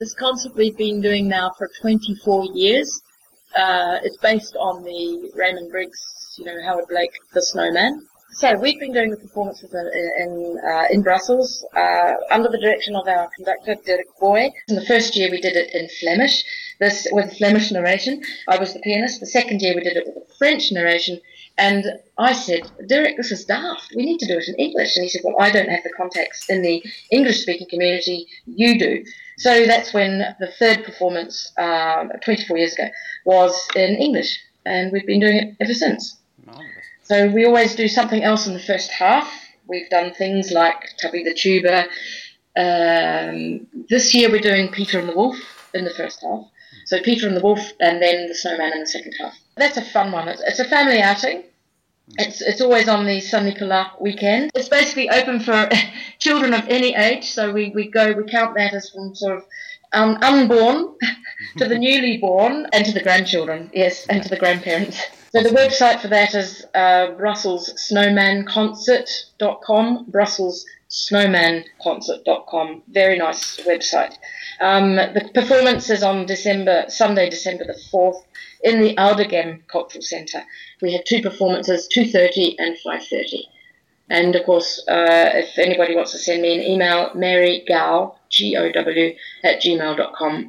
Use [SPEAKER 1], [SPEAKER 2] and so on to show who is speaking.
[SPEAKER 1] This concert we've been doing now for 24 years. It's based on the Raymond Briggs, Howard Blake, The Snowman. So we've been doing the performances in Brussels under the direction of our conductor, Dirk Boy. In the first year we did it in Flemish, this with Flemish narration. I was the pianist. The second year we did it with a French narration. And I said, Dirk, this is daft. We need to do it in English. And he said, well, I don't have the contacts in the English-speaking community. You do. So that's when the third performance, 24 years ago, was in English. And we've been doing it ever since.
[SPEAKER 2] Marvelous.
[SPEAKER 1] So we always do something else in the first half. We've done things like Tubby the Tuba. This year we're doing Peter and the Wolf in the first half. So Peter and the Wolf and then the Snowman in the second half. That's a fun one. It's a family outing. It's always on the Sunday Pala weekend. It's basically open for children of any age. So we count that as from sort of unborn to the newly born and to the grandchildren, yes, and to the grandparents. So the website for that is BrusselsSnowmanConcert.com, BrusselsSnowmanConcert.com. Very nice website. The performance is on Sunday, December the 4th, in the Oudegem Cultural Centre. We have two performances, 2:30 and 5:30. And of course, if anybody wants to send me an email, Mary Gow, GOW, @gmail.com.